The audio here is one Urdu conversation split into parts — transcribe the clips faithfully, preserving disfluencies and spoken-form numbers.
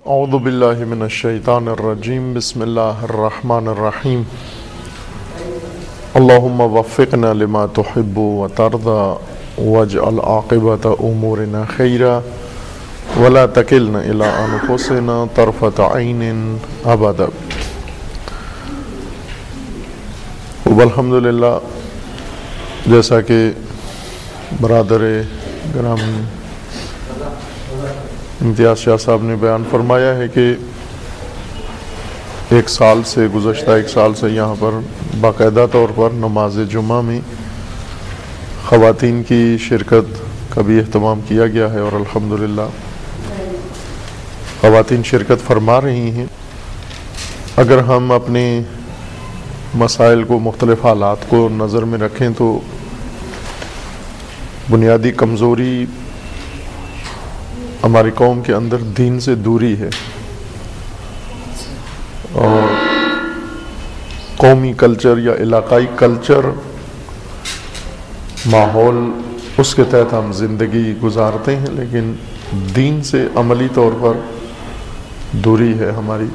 اعوذ باللہ من الشیطان الرجیم بسم اللہ الرحمن الرحیم اللہم وفقنا لما تحب وترضى واجعل عاقبۃ امورنا خیرا ولا تکلنا الی انفسنا طرفۃ عین ابدا. الحمدللہ، جیسا کہ برادر گرامی امتیاز شاہ صاحب نے بیان فرمایا ہے کہ ایک سال سے گزشتہ ایک سال سے یہاں پر باقاعدہ طور پر نماز جمعہ میں خواتین کی شرکت کا بھی اہتمام کیا گیا ہے، اور الحمدللہ خواتین شرکت فرما رہی ہیں. اگر ہم اپنے مسائل کو، مختلف حالات کو نظر میں رکھیں تو بنیادی کمزوری ہماری قوم کے اندر دین سے دوری ہے، اور قومی کلچر یا علاقائی کلچر ماحول اس کے تحت ہم زندگی گزارتے ہیں، لیکن دین سے عملی طور پر دوری ہے ہماری.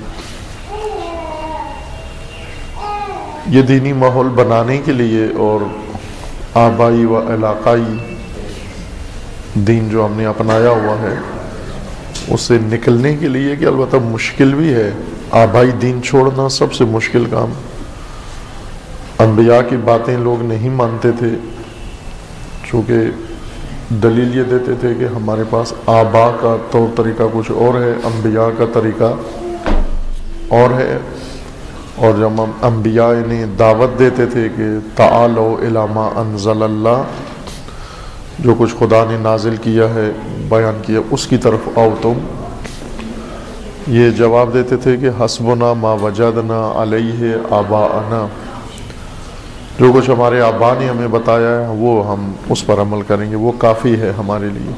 یہ دینی ماحول بنانے کے لیے اور آبائی و علاقائی دین جو ہم نے اپنایا ہوا ہے اس سے نکلنے کے لیے کہ البتہ مشکل بھی ہے. آبائی دین چھوڑنا سب سے مشکل کام. انبیاء کی باتیں لوگ نہیں مانتے تھے، چونکہ دلیل یہ دیتے تھے کہ ہمارے پاس آبا کا طور طریقہ کچھ اور ہے، انبیاء کا طریقہ اور ہے. اور جب ہم انبیاء انہیں دعوت دیتے تھے کہ تعالوا الی ما انزل اللہ، جو کچھ خدا نے نازل کیا ہے، بیان کیا، اس کی طرف آؤ تم، یہ جواب دیتے تھے کہ حسبنا ما وجدنا علیہ آباءنا، جو کچھ ہمارے آبا نے ہمیں بتایا ہے وہ ہم اس پر عمل کریں گے، وہ کافی ہے ہمارے لیے.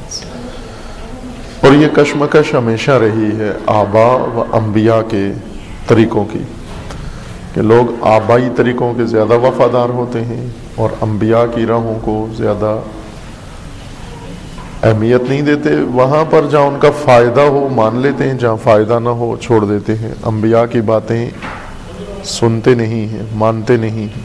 اور یہ کشمکش ہمیشہ رہی ہے آبا و انبیاء کے طریقوں کی، کہ لوگ آبائی طریقوں کے زیادہ وفادار ہوتے ہیں اور انبیاء کی راہوں کو زیادہ اہمیت نہیں دیتے. وہاں پر جہاں ان کا فائدہ ہو مان لیتے ہیں، جہاں فائدہ نہ ہو چھوڑ دیتے ہیں. انبیاء کی باتیں سنتے نہیں ہیں، مانتے نہیں ہیں.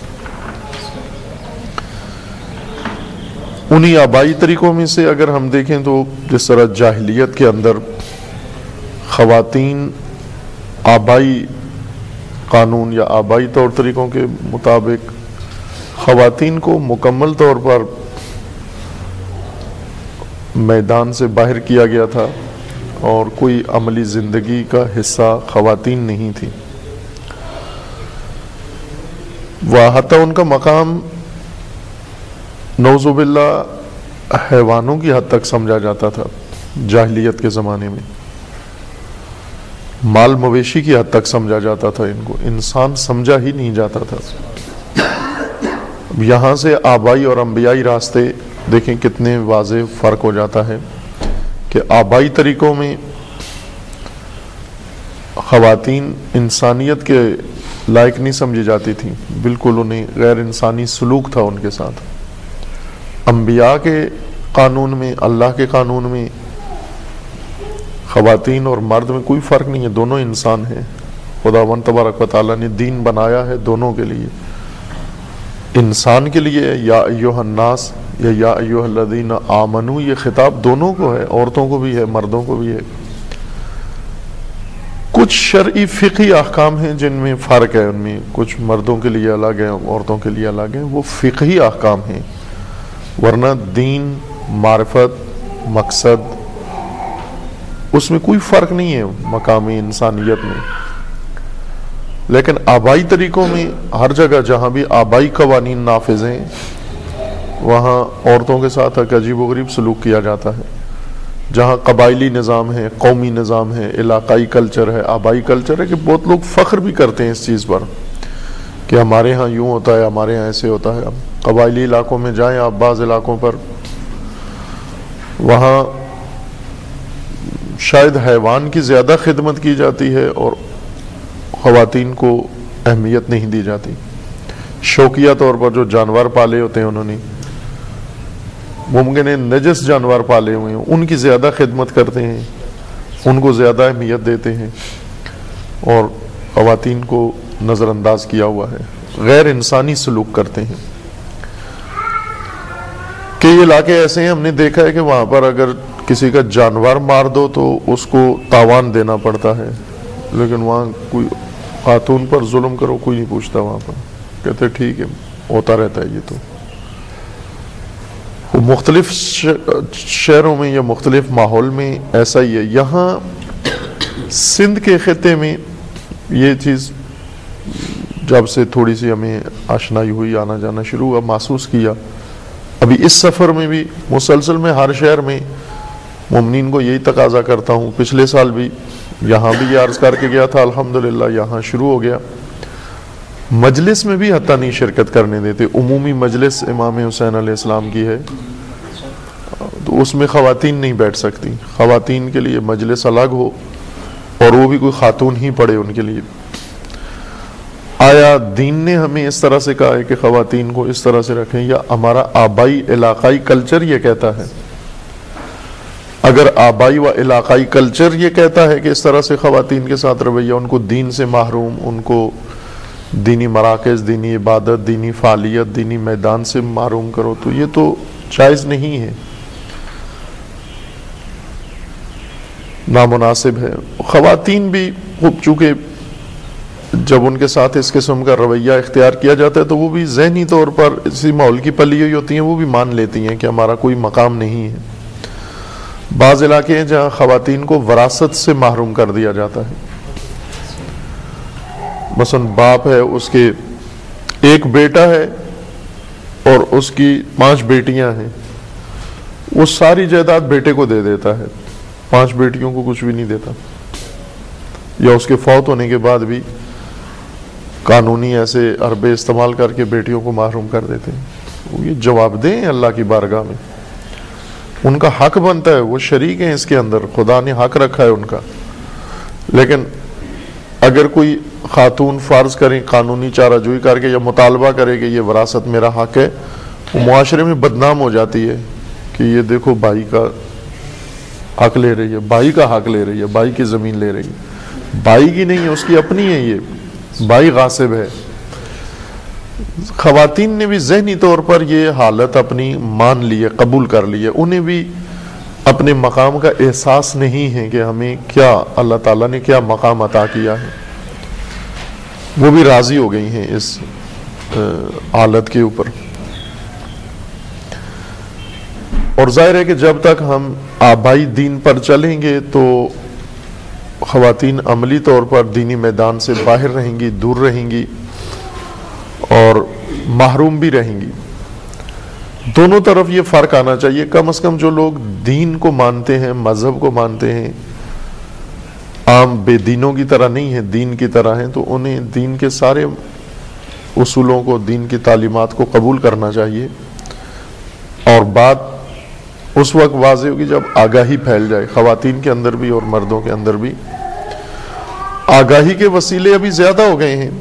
انہی آبائی طریقوں میں سے اگر ہم دیکھیں تو جس طرح جاہلیت کے اندر خواتین آبائی قانون یا آبائی طور طریقوں کے مطابق خواتین کو مکمل طور پر میدان سے باہر کیا گیا تھا، اور کوئی عملی زندگی کا حصہ خواتین نہیں تھی. وہ حتیٰ ان کا مقام نعوذ باللہ حیوانوں کی حد تک سمجھا جاتا تھا جاہلیت کے زمانے میں. مال مویشی کی حد تک سمجھا جاتا تھا، ان کو انسان سمجھا ہی نہیں جاتا تھا. یہاں سے آبائی اور انبیائی راستے دیکھیں کتنے واضح فرق ہو جاتا ہے کہ آبائی طریقوں میں خواتین انسانیت کے لائق نہیں سمجھی جاتی تھیں، بالکل انہیں غیر انسانی سلوک تھا ان کے ساتھ. انبیاء کے قانون میں، اللہ کے قانون میں خواتین اور مرد میں کوئی فرق نہیں ہے، دونوں انسان ہیں. خداوند تبارک و تعالیٰ نے دین بنایا ہے دونوں کے لیے، انسان کے لیے یا ایھا الناس یا یا ایھا الذین آمنو، یہ خطاب دونوں کو ہے، عورتوں کو بھی ہے، مردوں کو بھی ہے. کچھ شرعی فقہی احکام ہیں جن میں فرق ہے، ان میں کچھ مردوں کے لیے الگ ہیں، عورتوں کے لیے الگ ہیں، وہ فقہی احکام ہیں. ورنہ دین، معرفت، مقصد، اس میں کوئی فرق نہیں ہے مقامی انسانیت میں. لیکن آبائی طریقوں میں ہر جگہ جہاں بھی آبائی قوانین نافذ ہیں وہاں عورتوں کے ساتھ ایک عجیب و غریب سلوک کیا جاتا ہے. جہاں قبائلی نظام ہے، قومی نظام ہے، علاقائی کلچر ہے، آبائی کلچر ہے، کہ بہت لوگ فخر بھی کرتے ہیں اس چیز پر کہ ہمارے ہاں یوں ہوتا ہے، ہمارے ہاں ایسے ہوتا ہے. قبائلی علاقوں میں جائیں آپ، بعض علاقوں پر وہاں شاید حیوان کی زیادہ خدمت کی جاتی ہے اور خواتین کو اہمیت نہیں دی جاتی. شوقیہ طور پر جو جانور پالے ہوتے ہیں انہوں نے، ممکن ہے نجس جانور پالے ہوئے ہیں، ان کی زیادہ خدمت کرتے ہیں. ان کو زیادہ اہمیت دیتے ہیں اور خواتین کو نظر انداز کیا ہوا ہے، غیر انسانی سلوک کرتے ہیں۔ کئی علاقے ایسے ہیں، ہم نے دیکھا ہے کہ وہاں پر اگر کسی کا جانور مار دو تو اس کو تاوان دینا پڑتا ہے، لیکن وہاں کوئی خاتون پر ظلم کرو کوئی نہیں پوچھتا، وہاں پر کہتے ٹھیک ہے ہوتا رہتا ہے۔ یہ تو مختلف شہروں میں یا مختلف ماحول میں ایسا ہی ہے۔ یہاں سندھ کے خطے میں یہ چیز جب سے تھوڑی سی ہمیں آشنائی ہوئی، آنا جانا شروع ہوا، محسوس کیا۔ ابھی اس سفر میں بھی مسلسل میں ہر شہر میں مومنین کو یہی تقاضا کرتا ہوں، پچھلے سال بھی یہاں بھی یہ عرض کر کے گیا تھا، الحمدللہ یہاں شروع ہو گیا۔ مجلس میں بھی حتیٰ نہیں شرکت کرنے دیتے، عمومی مجلس امام حسین علیہ السلام کی ہے تو اس میں خواتین نہیں بیٹھ سکتی، خواتین کے لیے مجلس الگ ہو اور وہ بھی کوئی خاتون ہی پڑھے ان کے لیے۔ آیا دین نے ہمیں اس طرح سے کہا ہے کہ خواتین کو اس طرح سے رکھیں، یا ہمارا آبائی علاقائی کلچر یہ کہتا ہے؟ اگر آبائی و علاقائی کلچر یہ کہتا ہے کہ اس طرح سے خواتین کے ساتھ رویہ، ان کو دین سے محروم، ان کو دینی مراکز، دینی عبادت، دینی فعالیت، دینی میدان سے محروم کرو، تو یہ تو جائز نہیں ہے، نامناسب ہے۔ خواتین بھی خوب چونکہ جب ان کے ساتھ اس قسم کا رویہ اختیار کیا جاتا ہے تو وہ بھی ذہنی طور پر اسی ماحول کی پلی ہوئی ہوتی ہیں، وہ بھی مان لیتی ہیں کہ ہمارا کوئی مقام نہیں ہے۔ بعض علاقے ہیں جہاں خواتین کو وراثت سے محروم کر دیا جاتا ہے، مثلا باپ ہے، اس کے ایک بیٹا ہے اور اس کی پانچ بیٹیاں ہیں، وہ ساری جائیداد بیٹے کو دے دیتا ہے، پانچ بیٹیوں کو کچھ بھی نہیں دیتا، یا اس کے فوت ہونے کے بعد بھی قانونی ایسے حربے استعمال کر کے بیٹیوں کو محروم کر دیتے ہیں۔ یہ جواب دیں اللہ کی بارگاہ میں، ان کا حق بنتا ہے، وہ شریک ہیں اس کے اندر، خدا نے حق رکھا ہے ان کا۔ لیکن اگر کوئی خاتون فرض کریں قانونی چارہ جوئی کر کے یا مطالبہ کرے کہ یہ وراثت میرا حق ہے، وہ معاشرے میں بدنام ہو جاتی ہے کہ یہ دیکھو بھائی کا حق لے رہی ہے، بھائی کا حق لے رہی ہے، بھائی کی زمین لے رہی ہے، بھائی کی نہیں ہے، اس کی اپنی ہے، یہ بھائی غاصب ہے۔ خواتین نے بھی ذہنی طور پر یہ حالت اپنی مان لی ہے، قبول کر لی ہے، انہیں بھی اپنے مقام کا احساس نہیں ہے کہ ہمیں کیا اللہ تعالیٰ نے کیا مقام عطا کیا ہے، وہ بھی راضی ہو گئی ہیں اس حالت کے اوپر۔ اور ظاہر ہے کہ جب تک ہم آبائی دین پر چلیں گے تو خواتین عملی طور پر دینی میدان سے باہر رہیں گی، دور رہیں گی اور محروم بھی رہیں گی۔ دونوں طرف یہ فرق آنا چاہیے، کم از کم جو لوگ دین کو مانتے ہیں، مذہب کو مانتے ہیں، عام بے دینوں کی طرح نہیں ہیں، دین کی طرح ہیں، تو انہیں دین کے سارے اصولوں کو، دین کی تعلیمات کو قبول کرنا چاہیے۔ اور بات اس وقت واضح ہوگی جب آگاہی پھیل جائے، خواتین کے اندر بھی اور مردوں کے اندر بھی۔ آگاہی کے وسیلے ابھی زیادہ ہو گئے ہیں،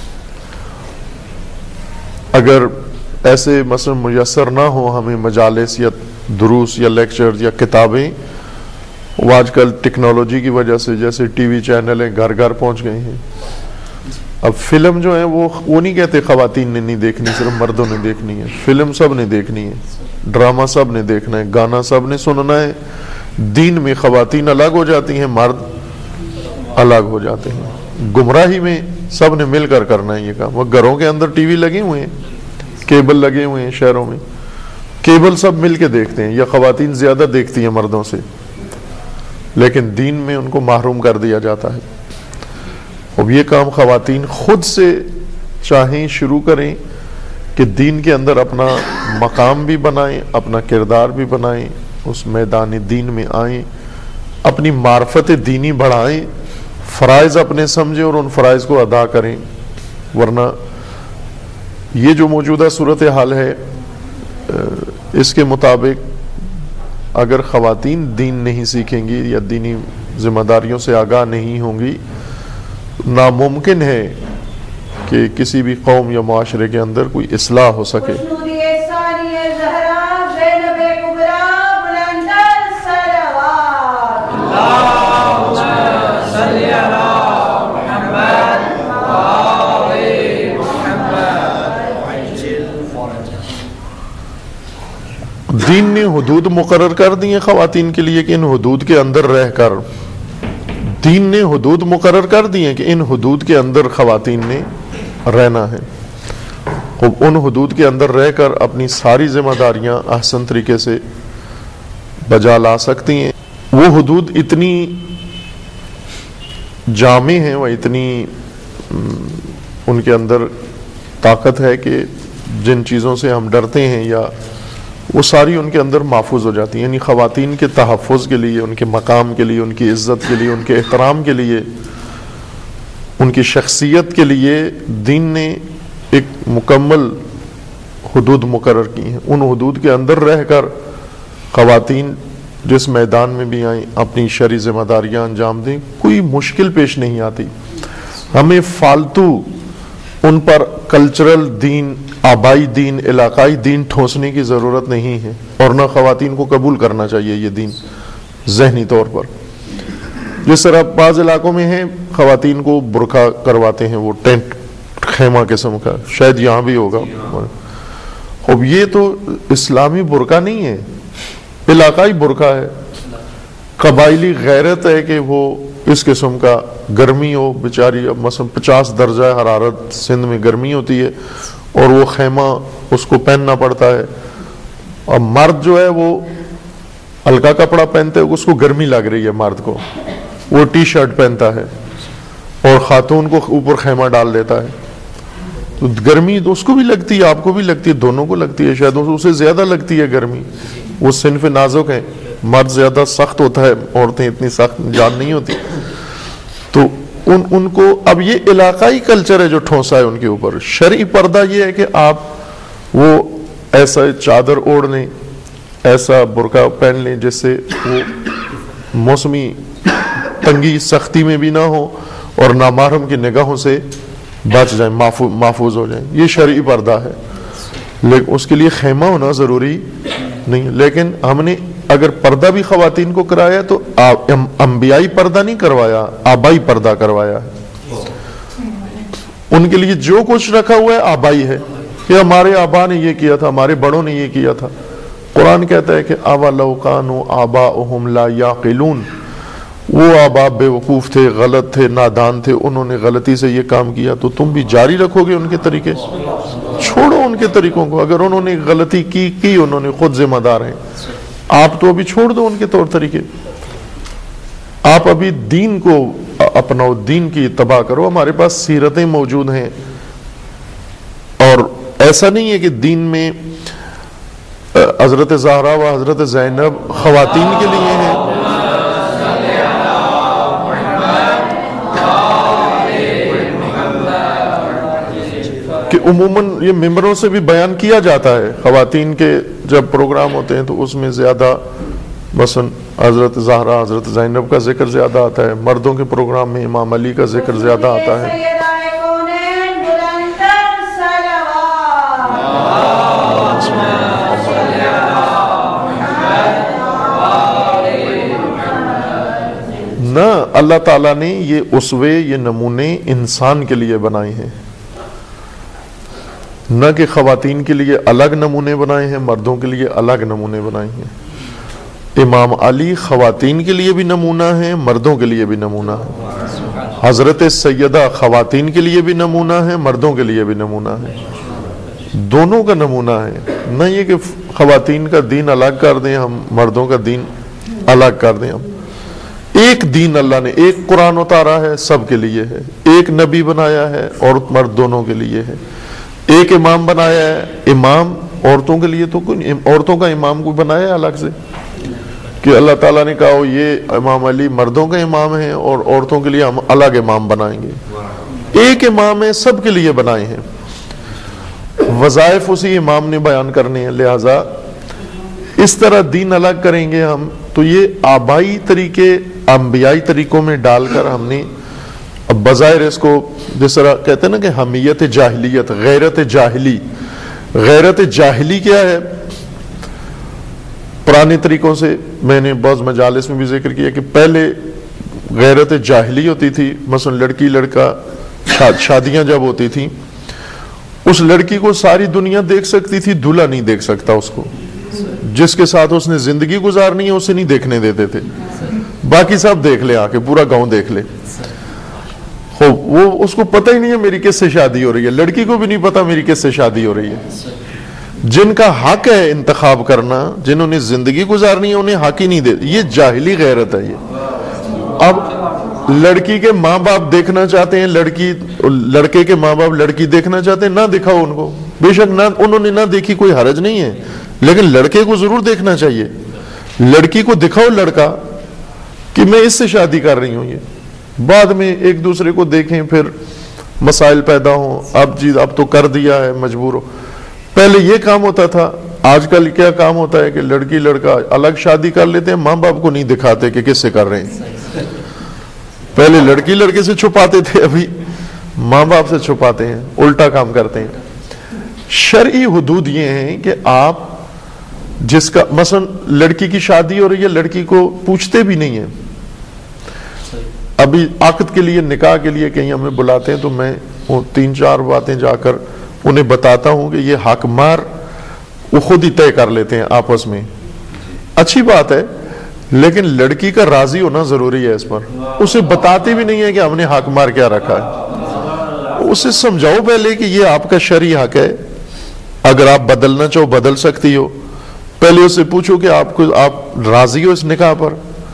اگر ایسے مثلا میسر نہ ہو ہمیں مجالس یا دروس یا لیکچر یا کتابیں، وہ آج کل ٹیکنالوجی کی وجہ سے جیسے ٹی وی چینل ہیں گھر گھر پہنچ گئے ہیں۔ اب فلم جو ہے وہ وہ نہیں کہتے خواتین نے نہیں دیکھنی، صرف مردوں نے دیکھنی ہے، فلم سب نے دیکھنی ہے، ڈرامہ سب نے دیکھنا ہے، گانا سب نے سننا ہے۔ دین میں خواتین الگ ہو جاتی ہیں، مرد الگ ہو جاتے ہیں۔ گمراہی میں سب نے مل کر کرنا ہے یہ کام۔ وہ گھروں کے اندر ٹی وی لگے ہوئے ہیں، کیبل لگے ہوئے ہیں شہروں میں، کیبل سب مل کے دیکھتے ہیں، یا خواتین زیادہ دیکھتی ہیں مردوں سے، لیکن دین میں ان کو محروم کر دیا جاتا ہے۔ اب یہ کام خواتین خود سے چاہیں شروع کریں کہ دین کے اندر اپنا مقام بھی بنائیں، اپنا کردار بھی بنائیں، اس میدان دین میں آئیں، اپنی معرفت دینی بڑھائیں، فرائض اپنے سمجھیں اور ان فرائض کو ادا کریں۔ ورنہ یہ جو موجودہ صورتحال ہے اس کے مطابق اگر خواتین دین نہیں سیکھیں گی یا دینی ذمہ داریوں سے آگاہ نہیں ہوں گی، ناممکن ہے کہ کسی بھی قوم یا معاشرے کے اندر کوئی اصلاح ہو سکے۔ نے حدود مقرر کر دی ہیں خواتین کے لیے کہ ان حدود کے اندر رہ کر دین نے حدود مقرر کر دی ہیں کہ ان حدود کے اندر خواتین نے رہنا ہے، ان حدود کے اندر رہ کر اپنی ساری ذمہ داریاں احسن طریقے سے بجا لا سکتی ہیں۔ وہ حدود اتنی جامع ہیں، وہ اتنی ان کے اندر طاقت ہے کہ جن چیزوں سے ہم ڈرتے ہیں یا وہ ساری ان کے اندر محفوظ ہو جاتی ہیں۔ یعنی خواتین کے تحفظ کے لیے، ان کے مقام کے لیے، ان کی عزت کے لیے، ان کے احترام کے لیے، ان کی شخصیت کے لیے دین نے ایک مکمل حدود مقرر کی ہیں۔ ان حدود کے اندر رہ کر خواتین جس میدان میں بھی آئیں اپنی شرعی ذمہ داریاں انجام دیں، کوئی مشکل پیش نہیں آتی۔ ہمیں فالتو ان پر کلچرل دین، آبائی دین، علاقائی دین ٹھونسنے کی ضرورت نہیں ہے، اور نہ خواتین کو قبول کرنا چاہیے یہ دین ذہنی طور پر۔ جس طرح بعض علاقوں میں ہیں خواتین کو برقع کرواتے ہیں، وہ ٹینٹ خیمہ قسم کا، شاید یہاں بھی ہوگا۔ اب یہ تو اسلامی برقع نہیں ہے، علاقائی برقع ہے۔ قبائلی غیرت ہے کہ وہ اس قسم کا گرمی ہو، بیچاری اب مثلا پچاس درجہ حرارت سندھ میں گرمی ہوتی ہے اور وہ خیمہ اس کو پہننا پڑتا ہے، اور مرد جو ہے وہ ہلکا کپڑا پہنتے ہیں، اس کو گرمی لگ رہی ہے، مرد کو وہ ٹی شرٹ پہنتا ہے اور خاتون کو اوپر خیمہ ڈال دیتا ہے، تو گرمی تو اس کو بھی لگتی ہے، آپ کو بھی لگتی ہے، دونوں کو لگتی ہے، شاید اسے زیادہ لگتی ہے گرمی۔ وہ صنف نازک ہے، مرد زیادہ سخت ہوتا ہے، عورتیں اتنی سخت جان نہیں ہوتی۔ تو ان ان کو اب یہ علاقائی کلچر ہے جو ٹھونسا ہے ان کے اوپر۔ شرعی پردہ یہ ہے کہ آپ وہ ایسا چادر اوڑھ لیں، ایسا برقع پہن لیں جس سے وہ موسمی تنگی سختی میں بھی نہ ہو اور نامحرم کی نگاہوں سے بچ جائیں، محفوظ ہو جائیں، یہ شرعی پردہ ہے۔ لیکن اس کے لیے خیمہ ہونا ضروری نہیں۔ لیکن ہم نے اگر پردہ بھی خواتین کو کرایا تو انبیائی پردہ نہیں کروایا، آبائی پردہ کروایا ہے۔ ان کے لیے جو کچھ رکھا ہوا ہے آبائی ہے، کہ ہمارے آبا نے یہ کیا تھا، ہمارے بڑوں نے یہ کیا تھا۔ قرآن کہتا ہے کہ اَوَلَوْ كَانُوا آبَاؤُهُمْ لَا يَعْقِلُونَ، وہ آبا بے وقوف تھے، غلط تھے، نادان تھے، انہوں نے غلطی سے یہ کام کیا، تو تم بھی جاری رکھو گے ان کے طریقے؟ چھوڑو ان کے طریقوں کو، اگر انہوں نے غلطی کی کی انہوں نے خود ذمہ دار ہیں، آپ تو ابھی چھوڑ دو ان کے طور طریقے، آپ ابھی دین کو اپناؤ، دین کی اتباع کرو۔ ہمارے پاس سیرتیں موجود ہیں، اور ایسا نہیں ہے کہ دین میں حضرت زہرا و حضرت زینب خواتین کے لیے ہیں۔ کہ عموماً یہ ممبروں سے بھی بیان کیا جاتا ہے، خواتین کے جب پروگرام ہوتے ہیں تو اس میں زیادہ مثلا حضرت زہرا، حضرت زینب کا ذکر زیادہ آتا ہے، مردوں کے پروگرام میں امام علی کا ذکر زیادہ آتا ہے۔ نہ، اللہ تعالیٰ نے یہ اسوے، یہ نمونے انسان کے لیے بنائے ہیں، نہ کہ خواتین کے لیے الگ نمونے بنائے ہیں، مردوں کے لیے الگ نمونے بنائے ہیں۔ امام علی خواتین کے لیے بھی نمونہ ہیں، مردوں کے لیے بھی نمونہ ہے۔ حضرت سیدہ خواتین کے لیے بھی نمونہ ہے، مردوں کے لیے بھی نمونہ ہے، دونوں کا نمونہ ہے۔ نہ یہ کہ خواتین کا دین الگ کر دیں ہم، مردوں کا دین الگ کر دیں ہم۔ ایک دین اللہ نے، ایک قرآن اتارا ہے، سب کے لیے ہے۔ ایک نبی بنایا ہے، عورت مرد دونوں کے لیے ہے۔ ایک امام بنایا ہے، امام عورتوں کے لیے تو کوئی، عورتوں کا امام کو بنایا ہے الگ سے، کہ اللہ تعالیٰ نے کہا یہ امام علی مردوں کا امام ہے اور عورتوں کے لیے ہم الگ امام بنائیں گے۔ ایک امام ہے، سب کے لیے بنائے ہیں، وظائف اسی امام نے بیان کرنے ہیں، لہٰذا اس طرح دین الگ کریں گے ہم تو یہ آبائی طریقے انبیائی طریقوں میں ڈال کر ہم نے اب بظاہر اس کو، جس طرح کہتے ہیں نا کہ حمیت جاہلیت، غیرت جاہلی۔ غیرت جاہلی کیا ہے؟ پرانے طریقوں سے میں نے بعض مجالس میں بھی ذکر کیا کہ پہلے غیرت جاہلی ہوتی تھی، مثلا لڑکی لڑکا شادیاں جب ہوتی تھیں، اس لڑکی کو ساری دنیا دیکھ سکتی تھی، دولہا نہیں دیکھ سکتا اس کو، جس کے ساتھ اس نے زندگی گزارنی ہے اسے نہیں دیکھنے دیتے تھے، باقی سب دیکھ لے، آ کے پورا گاؤں دیکھ لے. وہ اس کو پتہ ہی نہیں ہے میری کس سے شادی ہو رہی ہے، لڑکی کو بھی نہیں پتا میری کس سے شادی ہو رہی ہے. جن کا حق ہے انتخاب کرنا، جنہوں نے زندگی گزارنی ہے، انہیں حق ہی نہیں دے. یہ جاہلی غیرت ہے. یہ اب لڑکی کے ماں باپ دیکھنا چاہتے ہیں، لڑکی لڑکے کے ماں باپ لڑکی دیکھنا چاہتے ہیں، نہ دکھاؤ ان کو. بے شک نہ انہوں نے نہ دیکھی کوئی حرج نہیں ہے، لیکن لڑکے کو ضرور دیکھنا چاہیے. لڑکی کو دکھاؤ لڑکا کہ میں اس سے شادی کر رہی ہوں. یہ بعد میں ایک دوسرے کو دیکھیں، پھر مسائل پیدا ہوں. اب جی اب تو کر دیا ہے، مجبور ہو. پہلے یہ کام ہوتا تھا. آج کل کیا کام ہوتا ہے کہ لڑکی لڑکا الگ شادی کر لیتے ہیں، ماں باپ کو نہیں دکھاتے کہ کس سے کر رہے ہیں. پہلے لڑکی لڑکے سے چھپاتے تھے، ابھی ماں باپ سے چھپاتے ہیں، الٹا کام کرتے ہیں. شرعی حدود یہ ہیں کہ آپ جس کا مثلا لڑکی کی شادی ہو رہی ہے، لڑکی کو پوچھتے بھی نہیں ہیں. ابھی عقد کے لیے، نکاح کے لیے کہیں ہمیں بلاتے ہیں تو میں وہ تین چار باتیں جا کر انہیں بتاتا ہوں کہ یہ حق مار وہ خود ہی طے کر لیتے ہیں آپس میں. اچھی بات ہے، لیکن لڑکی کا راضی ہونا ضروری ہے. اس پر اسے بتاتے بھی نہیں ہے کہ ہم نے حق مار کیا رکھا ہے. اسے سمجھاؤ پہلے کہ یہ آپ کا شرعی حق ہے، اگر آپ بدلنا چاہو بدل سکتی ہو. پہلے اسے پوچھو کہ آپ کو آپ راضی ہو اس نکاح پر.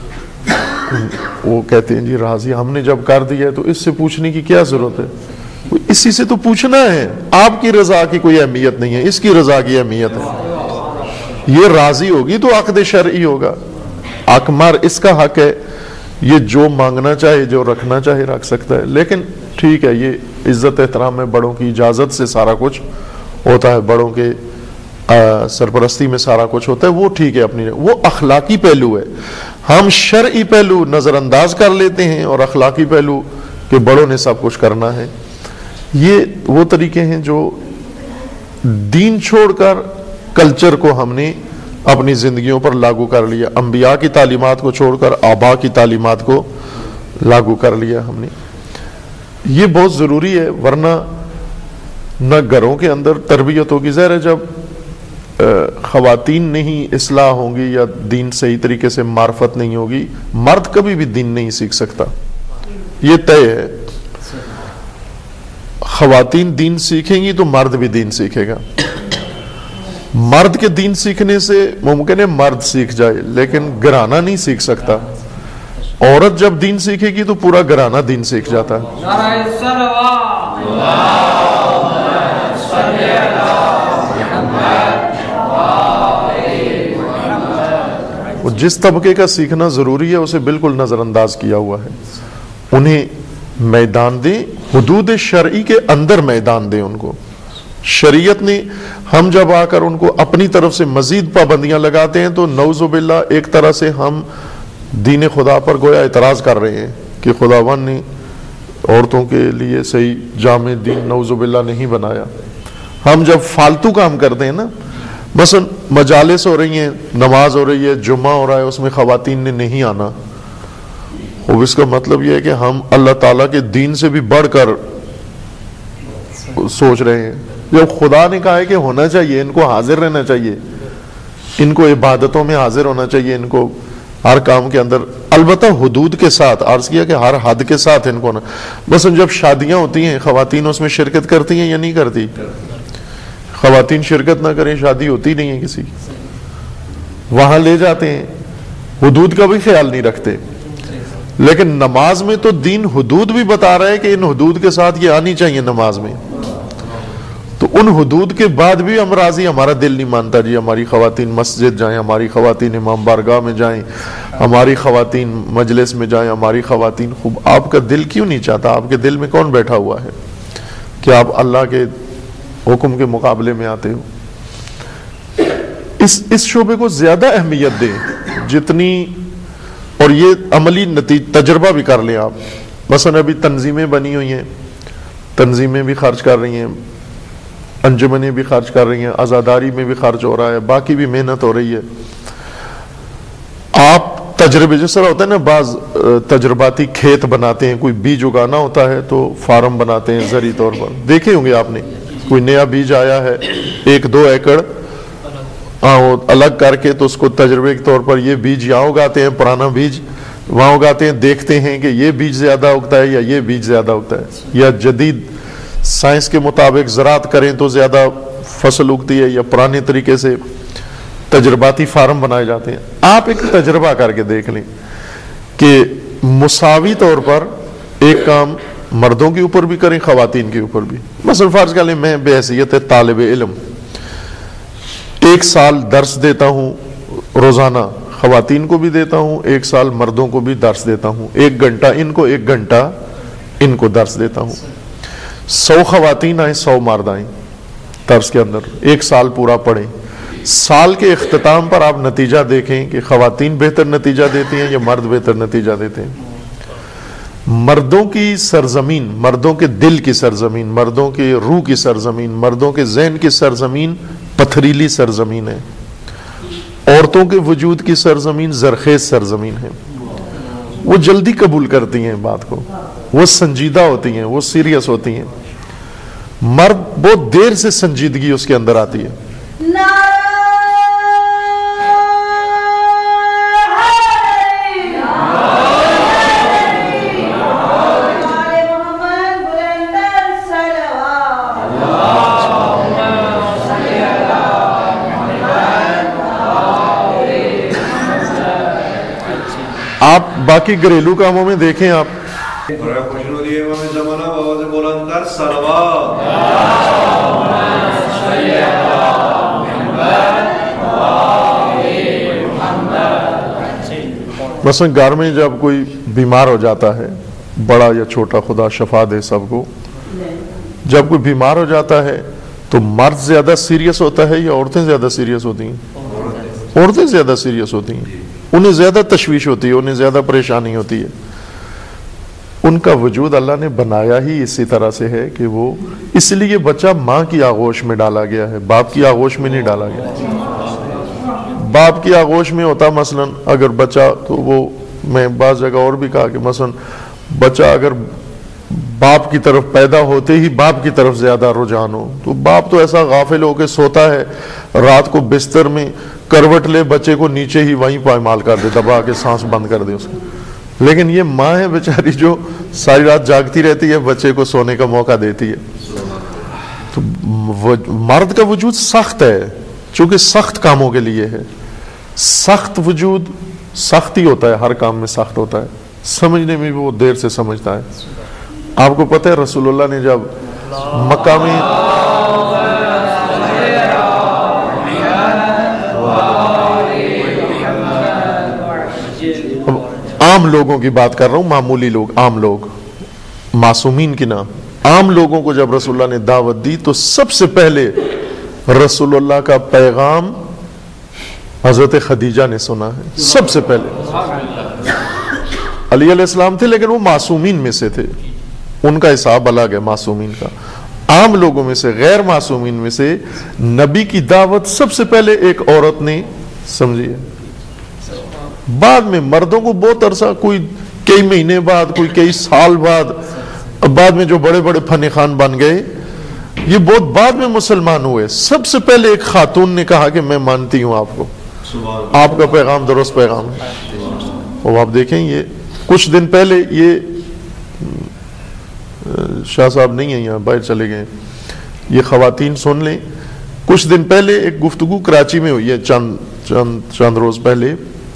وہ کہتے ہیں جی راضی، ہم نے جب کر دیا ہے تو اس سے پوچھنے کی کیا ضرورت ہے. اسی سے تو پوچھنا ہے. آپ کی رضا کی کوئی اہمیت نہیں ہے، اس کی رضا کی اہمیت ہے. یہ راضی ہوگی تو عقد شرعی ہوگا. حق مار اس کا حق ہے، یہ جو مانگنا چاہے جو رکھنا چاہے رکھ سکتا ہے. لیکن ٹھیک ہے، یہ عزت احترام میں بڑوں کی اجازت سے سارا کچھ ہوتا ہے، بڑوں کے سرپرستی میں سارا کچھ ہوتا ہے، وہ ٹھیک ہے. اپنی وہ اخلاقی پہلو ہے. ہم شرعی پہلو نظر انداز کر لیتے ہیں اور اخلاقی پہلو کہ بڑوں نے سب کچھ کرنا ہے. یہ وہ طریقے ہیں جو دین چھوڑ کر کلچر کو ہم نے اپنی زندگیوں پر لاگو کر لیا. انبیاء کی تعلیمات کو چھوڑ کر آبا کی تعلیمات کو لاگو کر لیا ہم نے. یہ بہت ضروری ہے، ورنہ نہ گھروں کے اندر تربیت ہوگی. ظاہر ہے جب خواتین نہیں اصلاح ہوں گی یا دین صحیح طریقے سے معرفت نہیں ہوگی، مرد کبھی بھی دین نہیں سیکھ سکتا. یہ طے ہے. خواتین دین سیکھیں گی تو مرد بھی دین سیکھے گا. مرد کے دین سیکھنے سے ممکن ہے مرد سیکھ جائے، لیکن گھرانہ نہیں سیکھ سکتا. عورت جب دین سیکھے گی تو پورا گھرانہ دین سیکھ جاتا ہے. جس طبقے کا سیکھنا ضروری ہے اسے بالکل نظر انداز کیا ہوا ہے. انہیں میدان دیں، حدود شرعی کے اندر میدان دیں ان کو. شریعت نے ہم جب آ کر ان کو اپنی طرف سے مزید پابندیاں لگاتے ہیں تو نعوذ باللہ ایک طرح سے ہم دین خدا پر گویا اعتراض کر رہے ہیں کہ خداوند نے عورتوں کے لیے صحیح جامع دین نعوذ باللہ نہیں بنایا. ہم جب فالتو کام کرتے ہیں نا، مثلا مجالس ہو رہی ہیں، نماز ہو رہی ہے، جمعہ ہو رہا ہے، اس میں خواتین نے نہیں آنا، اور اس کا مطلب یہ ہے کہ ہم اللہ تعالیٰ کے دین سے بھی بڑھ کر سوچ رہے ہیں. جب خدا نے کہا ہے کہ ہونا چاہیے، ان کو حاضر رہنا چاہیے، ان کو عبادتوں میں حاضر ہونا چاہیے، ان کو ہر کام کے اندر، البتہ حدود کے ساتھ. عرض کیا کہ ہر حد کے ساتھ ان کو نا. مثلا جب شادیاں ہوتی ہیں، خواتین اس میں شرکت کرتی ہیں یا نہیں کرتی؟ خواتین شرکت نہ کریں شادی ہوتی نہیں ہے کسی. وہاں لے جاتے ہیں، حدود کا بھی خیال نہیں رکھتے. لیکن نماز میں تو دین حدود بھی بتا رہا ہے کہ ان حدود کے ساتھ یہ آنی چاہیے نماز میں. تو ان حدود کے بعد بھی ہم راضی، ہمارا دل نہیں مانتا جی ہماری خواتین مسجد جائیں، ہماری خواتین امام بارگاہ میں جائیں، ہماری خواتین مجلس میں جائیں، ہماری خواتین خوب. آپ کا دل کیوں نہیں چاہتا؟ آپ کے دل میں کون بیٹھا ہوا ہے کہ آپ اللہ کے حکم کے مقابلے میں آتے ہو؟ اس اس شعبے کو زیادہ اہمیت دیں جتنی، اور یہ عملی نتیجہ تجربہ بھی کر لیں آپ. مثلا ابھی تنظیمیں بنی ہوئی ہیں، تنظیمیں بھی خرچ کر رہی ہیں، انجمنیں بھی خرچ کر رہی ہیں، عزاداری میں بھی خرچ ہو رہا ہے، باقی بھی محنت ہو رہی ہے. آپ تجربے جس طرح ہوتا ہے نا، بعض تجرباتی کھیت بناتے ہیں، کوئی بیج اگانا ہوتا ہے تو فارم بناتے ہیں زرعی طور پر. دیکھے ہوں گے آپ نے، کوئی نیا بیج آیا ہے، ایک دو ایکڑ الگ کر کے تو اس کو تجربے کے طور پر یہ بیج یہاں اگاتے ہیں، پرانا بیج وہاں اگاتے ہیں، دیکھتے ہیں کہ یہ بیج زیادہ اگتا ہے یا یہ بیج زیادہ اگتا ہے، یا جدید سائنس کے مطابق زراعت کریں تو زیادہ فصل اگتی ہے، یا پرانے طریقے سے تجرباتی فارم بنائے جاتے ہیں۔ آپ ایک تجربہ کر کے دیکھ لیں کہ مساوی طور پر ایک کام مردوں کے اوپر بھی کریں، خواتین کے اوپر بھی۔ مثلا فرض کر لیں میں بے حیثیت طالب علم ایک سال درس دیتا ہوں روزانہ، خواتین کو بھی دیتا ہوں، ایک سال مردوں کو بھی درس دیتا ہوں، ایک گھنٹہ ان کو ایک گھنٹہ ان کو درس دیتا ہوں۔ سو خواتین آئیں، سو مرد آئیں درس کے اندر، ایک سال پورا پڑھیں۔ سال کے اختتام پر آپ نتیجہ دیکھیں کہ خواتین بہتر نتیجہ دیتی ہیں یا مرد بہتر نتیجہ دیتے ہیں۔ مردوں کی سرزمین، مردوں کے دل کی سرزمین، مردوں کی روح کی سرزمین، مردوں کے ذہن کی سرزمین پتھریلی سرزمین ہے، عورتوں کے وجود کی سرزمین زرخیز سرزمین ہے۔ وہ جلدی قبول کرتی ہیں بات کو، وہ سنجیدہ ہوتی ہیں، وہ سیریس ہوتی ہیں۔ مرد بہت دیر سے سنجیدگی اس کے اندر آتی ہے۔ آپ باقی گھریلو کاموں میں دیکھیں، آپ مثلا گھر میں جب کوئی بیمار ہو جاتا ہے، بڑا یا چھوٹا، خدا شفا دے سب کو، جب کوئی بیمار ہو جاتا ہے تو مرد زیادہ سیریس ہوتا ہے یا عورتیں زیادہ سیریس ہوتی ہیں؟ عورتیں زیادہ سیریس ہوتی ہیں، انہیں زیادہ تشویش ہوتی ہے، انہیں زیادہ پریشانی ہوتی ہے۔ ان کا وجود اللہ نے بنایا ہی اسی طرح سے ہے کہ وہ، اس لیے بچہ ماں کی آغوش میں ڈالا گیا ہے، باپ کی آغوش میں نہیں ڈالا گیا۔ باپ کی آغوش میں ہوتا مثلا اگر بچہ، تو وہ میں بعض جگہ اور بھی کہا کہ مثلا بچہ اگر باپ کی طرف پیدا ہوتے ہی باپ کی طرف زیادہ رجحان ہو، تو باپ تو ایسا غافل ہو کے سوتا ہے، رات کو بستر میں کروٹ لے بچے کو نیچے ہی وہیں پائمال کر دے، دبا کے سانس بند کر دے اس کو۔ لیکن یہ ماں ہے بیچاری جو ساری رات جاگتی رہتی ہے، بچے کو سونے کا موقع دیتی ہے۔ تو مرد کا وجود سخت ہے، چونکہ سخت کاموں کے لیے ہے۔ سخت وجود سخت ہی ہوتا ہے، ہر کام میں سخت ہوتا ہے، سمجھنے میں بھی وہ دیر سے سمجھتا ہے۔ آپ کو پتہ ہے رسول اللہ نے جب مکہ میں عام لوگوں کی بات کر رہا ہوں، معمولی لوگ، عام لوگ، معصومین کی نام، عام لوگوں کو جب رسول اللہ نے دعوت دی تو سب سے پہلے رسول اللہ کا پیغام حضرت خدیجہ نے سنا ہے، سب سے پہلے۔ علی علیہ السلام تھے لیکن وہ معصومین میں سے تھے، ان کا حساب الگ ہے معصومین کا۔ عام لوگوں میں سے، غیر معصومین میں سے نبی کی دعوت سب سے پہلے ایک عورت نے سمجھی ہے، بعد میں مردوں کو بہت عرصہ، کوئی کئی مہینے بعد، کوئی کئی سال بعد، بعد میں جو بڑے بڑے فن خان بن گئے یہ بہت بعد میں مسلمان ہوئے۔ سب سے پہلے ایک خاتون نے کہا کہ میں مانتی ہوں آپ کو، آپ کا پیغام درست پیغام ہے۔ اور آپ دیکھیں یہ کچھ دن پہلے، یہ شاہ صاحب نہیں ہیں یہاں، باہر چلے گئے، یہ خواتین سن لیں، کچھ دن پہلے ایک گفتگو کراچی میں ہوئی ہے، چند چند چند روز پہلے،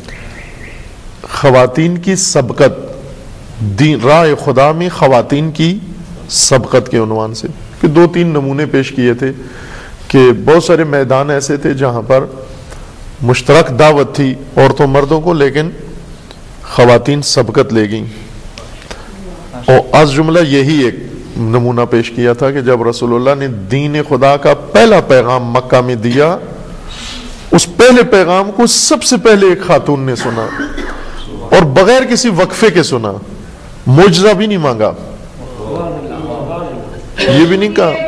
خواتین کی سبقت، دین راہ خدا میں خواتین کی سبقت کے عنوان سے، کہ دو تین نمونے پیش کیے تھے کہ بہت سارے میدان ایسے تھے جہاں پر مشترک دعوت تھی عورتوں مردوں کو، لیکن خواتین سبقت لے گئیں۔ اور از جملہ یہی ایک نمونہ پیش کیا تھا کہ جب رسول اللہ نے دین خدا کا پہلا پیغام مکہ میں دیا، اس پہلے پیغام کو سب سے پہلے ایک خاتون نے سنا، اور بغیر کسی وقفے کے سنا، معجزہ بھی نہیں مانگا، یہ بھی نہیں کہا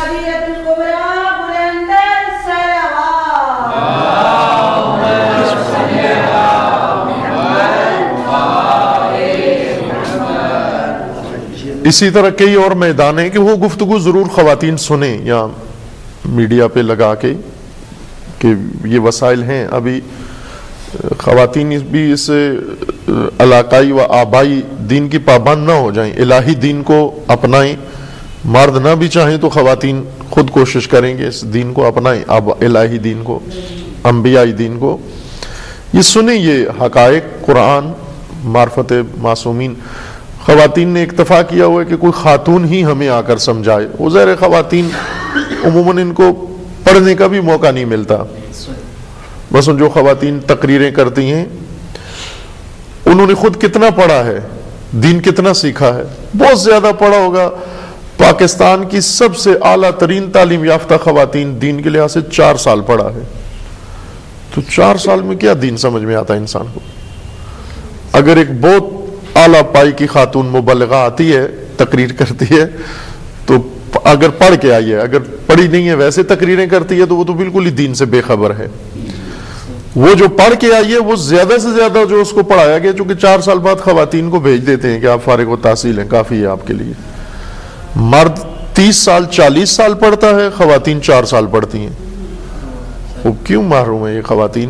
اسی طرح کئی اور میدان ہیں کہ وہ گفتگو ضرور خواتین سنیں یا میڈیا پہ لگا کے کہ یہ وسائل ہیں. ابھی خواتین بھی اس علاقائی و آبائی دین کی پابند نہ ہو جائیں, الہی دین کو اپنائیں. مرد نہ بھی چاہیں تو خواتین خود کوشش کریں گے اس دین کو اپنائیں, اب الہی دین کو, انبیائی دین کو. یہ سنیں یہ حقائق قرآن, معرفت معصومین. خواتین نے اکتفا کیا ہوا ہے کہ کوئی خاتون ہی ہمیں آ کر سمجھائے. عذر خواتین عموماً ان کو پڑھنے کا بھی موقع نہیں ملتا. بس جو خواتین تقریریں کرتی ہیں انہوں نے خود کتنا پڑھا ہے, دین کتنا سیکھا ہے, بہت زیادہ پڑھا ہوگا. پاکستان کی سب سے اعلیٰ ترین تعلیم یافتہ خواتین دین کے لحاظ سے چار سال پڑھا ہے. تو چار سال میں کیا دین سمجھ میں آتا ہے انسان کو؟ اگر ایک بہت اعلیٰ پائی کی خاتون مبلغہ آتی ہے, تقریر کرتی ہے, تو اگر پڑھ کے آئی ہے, اگر پڑھی نہیں ہے ویسے تقریریں کرتی ہے, تو وہ تو بالکل ہی دین سے بے خبر ہے. وہ جو پڑھ کے آئی ہے وہ زیادہ سے زیادہ جو اس کو پڑھایا گیا, چونکہ چار سال بعد خواتین کو بھیج دیتے ہیں کہ آپ فارغ و تحصیل ہیں, کافی ہے آپ کے لیے. مرد تیس سال چالیس سال پڑھتا ہے, خواتین چار سال پڑھتی ہیں. وہ کیوں محروم ہے یہ خواتین؟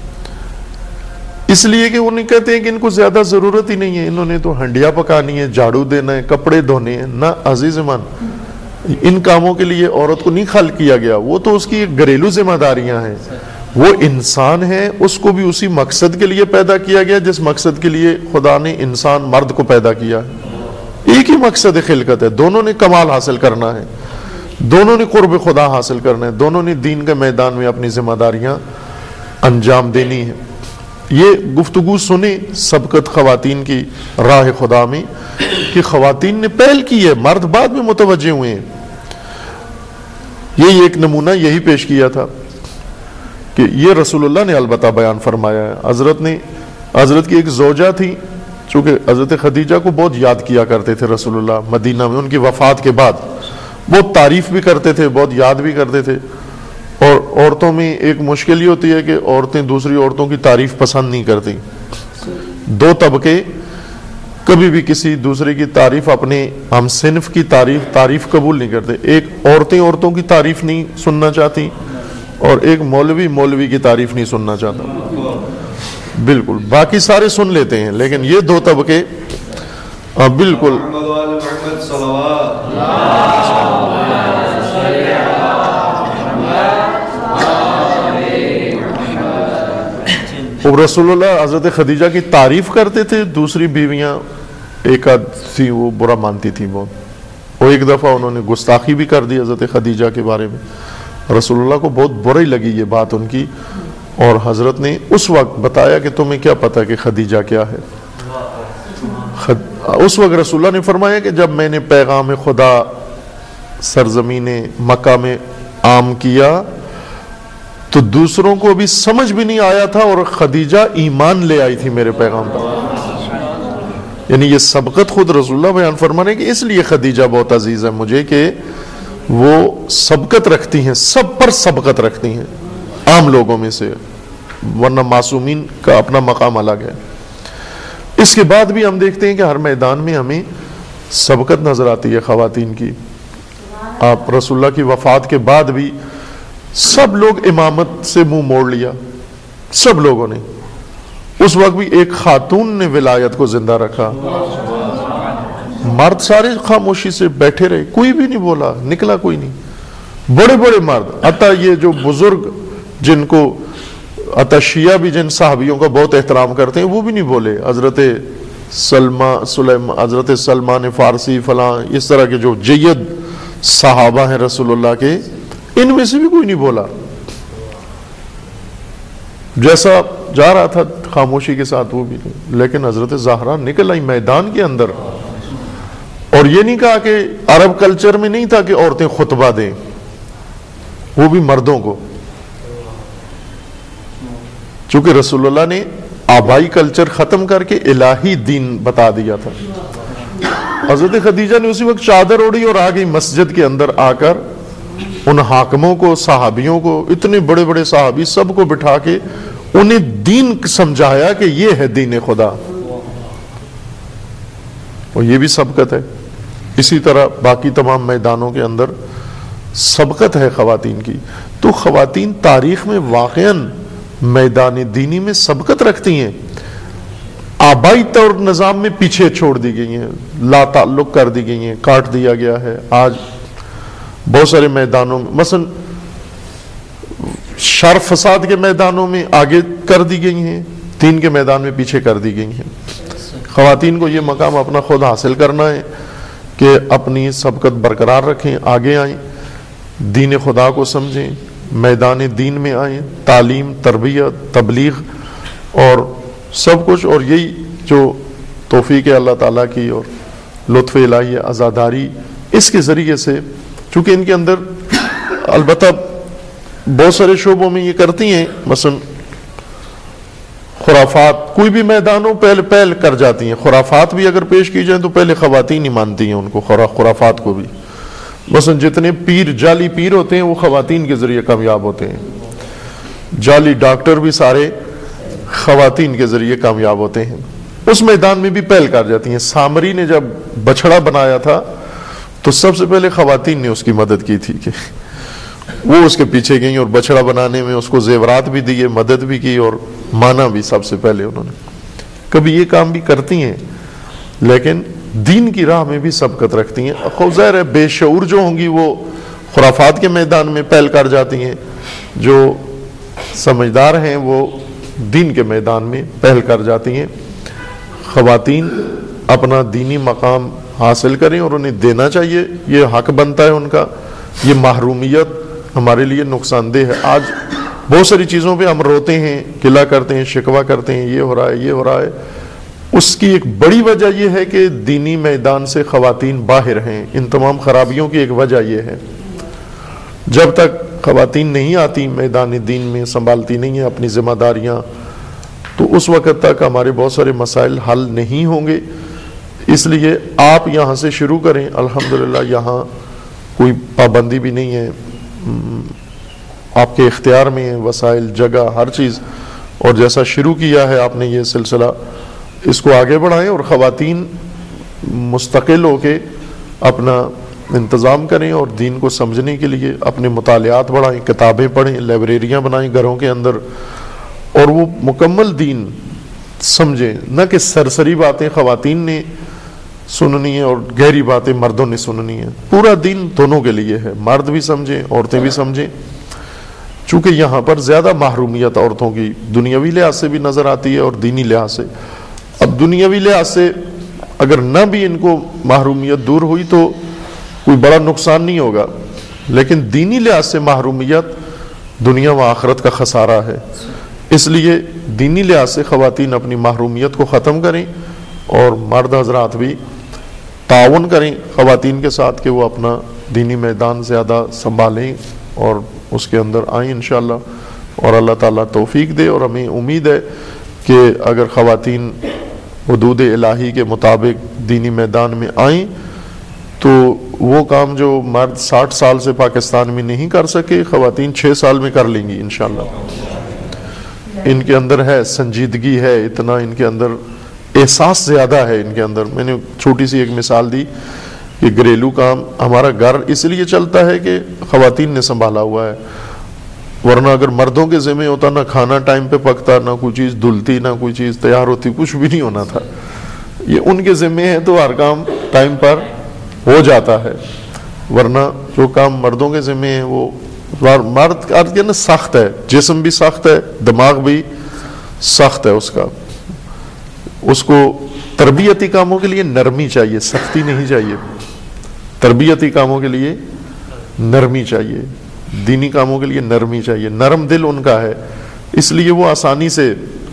اس لیے کہ وہ نہیں کہتے ہیں کہ ان کو زیادہ ضرورت ہی نہیں ہے, انہوں نے تو ہنڈیا پکانی ہے, جھاڑو دینا ہے, کپڑے دھونے ہیں. نہ عزیز من, ان کاموں کے لیے عورت کو نہیں خلق کیا گیا. وہ تو اس کی گھریلو ذمہ داریاں ہیں. وہ انسان ہے, اس کو بھی اسی مقصد کے لیے پیدا کیا گیا جس مقصد کے لیے خدا نے انسان مرد کو پیدا کیا ہے. ایک ہی مقصد خلقت ہے, دونوں نے کمال حاصل کرنا ہے, دونوں نے قرب خدا حاصل کرنا ہے, دونوں نے دین کے میدان میں اپنی ذمہ داریاں انجام دینی ہے. یہ گفتگو سنیں سبقت خواتین کی راہ خدا میں, کہ خواتین نے پہل کی ہے, مرد بعد میں متوجہ ہوئے ہیں. یہی ایک نمونہ یہی پیش کیا تھا کہ یہ رسول اللہ نے البتہ بیان فرمایا ہے. حضرت نے حضرت کی ایک زوجہ تھی, چونکہ حضرت خدیجہ کو بہت یاد کیا کرتے تھے رسول اللہ مدینہ میں, ان کی وفات کے بعد بہت تعریف بھی کرتے تھے, بہت یاد بھی کرتے تھے. اور عورتوں میں ایک مشکل یہ ہوتی ہے کہ عورتیں دوسری عورتوں کی تعریف پسند نہیں کرتی. دو طبقے کبھی بھی کسی دوسرے کی تعریف, اپنے ہم صنف کی تعریف تعریف قبول نہیں کرتے. ایک عورتیں عورتوں کی تعریف نہیں سننا چاہتی, اور ایک مولوی مولوی کی تعریف نہیں سننا چاہتا. بالکل باقی سارے سن لیتے ہیں, لیکن یہ دو طبقے بالکل. رسول اللہ حضرت خدیجہ کی تعریف کرتے تھے, دوسری بیویاں ایک آدھ تھی وہ برا مانتی تھی بہت. وہ ایک دفعہ انہوں نے گستاخی بھی کر دی حضرت خدیجہ کے بارے میں. رسول اللہ کو بہت بری لگی یہ بات ان کی, اور حضرت نے اس وقت بتایا کہ تمہیں کیا پتا کہ خدیجہ کیا ہے. خد... اس وقت رسول اللہ نے فرمایا کہ جب میں نے پیغام خدا سرزمین مکہ میں عام کیا تو دوسروں کو بھی سمجھ بھی نہیں آیا تھا, اور خدیجہ ایمان لے آئی تھی میرے پیغام پر. یعنی یہ سبقت خود رسول اللہ بیان فرمانے کہ اس لیے خدیجہ بہت عزیز ہے مجھے کہ وہ سبقت رکھتی ہیں, سب پر سبقت رکھتی ہیں عام لوگوں میں سے, ورنہ معصومین کا اپنا مقام الگ ہے. اس کے بعد بھی ہم دیکھتے ہیں کہ ہر میدان میں ہمیں سبقت نظر آتی ہے خواتین کی. آپ رسول اللہ کی وفات کے بعد بھی سب لوگ امامت سے منہ موڑ لیا, سب لوگوں نے. اس وقت بھی ایک خاتون نے ولایت کو زندہ رکھا, مرد سارے خاموشی سے بیٹھے رہے, کوئی بھی نہیں بولا, نکلا کوئی نہیں. بڑے بڑے مرد, حتیٰ یہ جو بزرگ جن کو حتیٰ شیعہ بھی جن صحابیوں کا بہت احترام کرتے ہیں وہ بھی نہیں بولے. حضرت سلمہ سلیم حضرت سلمان فارسی فلاں اس طرح کے جو جید صحابہ ہیں رسول اللہ کے, ان میں سے بھی کوئی نہیں بولا. جیسا جا رہا تھا خاموشی کے ساتھ وہ بھی نہیں. لیکن حضرت زہرا نکل آئی میدان کے اندر, اور یہ نہیں کہا کہ عرب کلچر میں نہیں تھا کہ عورتیں خطبہ دیں, وہ بھی مردوں کو, چونکہ رسول اللہ نے آبائی کلچر ختم کر کے الہی دین بتا دیا تھا. حضرت خدیجہ نے اسی وقت چادر اوڑھی اور آ گئی مسجد کے اندر, آ کر ان حاکموں کو, صحابیوں کو, اتنے بڑے بڑے صحابی سب کو بٹھا کے انہیں دین سمجھایا کہ یہ ہے دین خدا. اور یہ بھی سبقت ہے. اسی طرح باقی تمام میدانوں کے اندر سبقت ہے خواتین کی. تو خواتین تاریخ میں واقعاً میدان دینی میں سبقت رکھتی ہیں. آبائی طور نظام میں پیچھے چھوڑ دی گئی ہیں, لا تعلق کر دی گئی ہیں, کاٹ دیا گیا ہے. آج بہت سارے میدانوں میں مثلا شر فساد کے میدانوں میں آگے کر دی گئی ہیں, دین کے میدان میں پیچھے کر دی گئی ہیں. خواتین کو یہ مقام اپنا خود حاصل کرنا ہے کہ اپنی سبقت برقرار رکھیں, آگے آئیں, دین خدا کو سمجھیں, میدان دین میں آئیں, تعلیم, تربیت, تبلیغ اور سب کچھ. اور یہی جو توفیق ہے اللہ تعالیٰ کی اور لطف الہی عزاداری, اس کے ذریعے سے چونکہ ان کے اندر البتہ بہت سارے شعبوں میں یہ کرتی ہیں, مثلا خرافات, کوئی بھی میدانوں پہل پہل کر جاتی ہیں. خرافات بھی اگر پیش کی جائیں تو پہلے خواتین ہی مانتی ہیں ان کو, خرافات کو بھی. مثلا جتنے پیر, جعلی پیر ہوتے ہیں وہ خواتین کے ذریعے کامیاب ہوتے ہیں. جعلی ڈاکٹر بھی سارے خواتین کے ذریعے کامیاب ہوتے ہیں. اس میدان میں بھی پہل کر جاتی ہیں. سامری نے جب بچڑا بنایا تھا تو سب سے پہلے خواتین نے اس کی مدد کی تھی کہ وہ اس کے پیچھے گئیں اور بچڑا بنانے میں اس کو زیورات بھی دیے, مدد بھی کی اور مانا بھی سب سے پہلے انہوں نے. کبھی یہ کام بھی کرتی ہیں لیکن دین کی راہ میں بھی سبقت رکھتی ہیں. خوب ظاہر ہے بے شعور جو ہوں گی وہ خرافات کے میدان میں پہل کر جاتی ہیں, جو سمجھدار ہیں وہ دین کے میدان میں پہل کر جاتی ہیں. خواتین اپنا دینی مقام حاصل کریں اور انہیں دینا چاہیے, یہ حق بنتا ہے ان کا. یہ محرومیت ہمارے لیے نقصان دہ ہے. آج بہت ساری چیزوں پہ ہم روتے ہیں, گلہ کرتے ہیں, شکوہ کرتے ہیں, یہ ہو رہا ہے, یہ ہو رہا ہے. اس کی ایک بڑی وجہ یہ ہے کہ دینی میدان سے خواتین باہر ہیں. ان تمام خرابیوں کی ایک وجہ یہ ہے. جب تک خواتین نہیں آتی میدان دین میں, سنبھالتی نہیں ہیں اپنی ذمہ داریاں, تو اس وقت تک ہمارے بہت سارے مسائل حل نہیں ہوں گے. اس لیے آپ یہاں سے شروع کریں. الحمدللہ یہاں کوئی پابندی بھی نہیں ہے, آپ کے اختیار میں ہے وسائل, جگہ, ہر چیز. اور جیسا شروع کیا ہے آپ نے یہ سلسلہ, اس کو آگے بڑھائیں اور خواتین مستقل ہو کے اپنا انتظام کریں اور دین کو سمجھنے کے لیے اپنے مطالعات بڑھائیں, کتابیں پڑھیں, لائبریریاں بنائیں گھروں کے اندر, اور وہ مکمل دین سمجھیں. نہ کہ سرسری باتیں خواتین نے سننی ہیں اور گہری باتیں مردوں نے سننی ہیں. پورا دین دونوں کے لیے ہے, مرد بھی سمجھیں, عورتیں بھی سمجھیں. چونکہ یہاں پر زیادہ محرومیت عورتوں کی دنیاوی لحاظ سے بھی نظر آتی ہے اور دینی لحاظ سے. اب دنیاوی لحاظ سے اگر نہ بھی ان کو محرومیت دور ہوئی تو کوئی بڑا نقصان نہیں ہوگا, لیکن دینی لحاظ سے محرومیت دنیا و آخرت کا خسارہ ہے. اس لیے دینی لحاظ سے خواتین اپنی محرومیت کو ختم کریں اور مرد حضرات بھی تعاون کریں خواتین کے ساتھ کہ وہ اپنا دینی میدان زیادہ سنبھالیں اور اس کے اندر آئیں انشاءاللہ. اور اللہ تعالیٰ توفیق دے. اور ہمیں امید ہے کہ اگر خواتین حدود الہی کے مطابق دینی میدان میں آئیں تو وہ کام جو مرد ساٹھ سال سے پاکستان میں نہیں کر سکے, خواتین چھ سال میں کر لیں گی انشاءاللہ. ان کے اندر ہے سنجیدگی, ہے اتنا ان کے اندر احساس زیادہ ہے ان کے اندر. میں نے چھوٹی سی ایک مثال دی کہ گھریلو کام, ہمارا گھر اس لیے چلتا ہے کہ خواتین نے سنبھالا ہوا ہے, ورنہ اگر مردوں کے ذمہ ہوتا نہ کھانا ٹائم پہ پکتا, نہ کوئی چیز دھلتی, نہ کوئی چیز تیار ہوتی, کچھ بھی نہیں ہونا تھا. یہ ان کے ذمہ ہے تو ہر کام ٹائم پر ہو جاتا ہے, ورنہ جو کام مردوں کے ذمہ ہے وہ مرد کا نا سخت ہے, جسم بھی سخت ہے, دماغ بھی سخت ہے اس کا. اس کو تربیتی کاموں کے لیے نرمی چاہیے, سختی نہیں چاہیے. تربیتی کاموں کے لیے نرمی چاہیے, دینی کاموں کے لیے نرمی چاہیے. نرم دل ان کا ہے, اس لیے وہ آسانی سے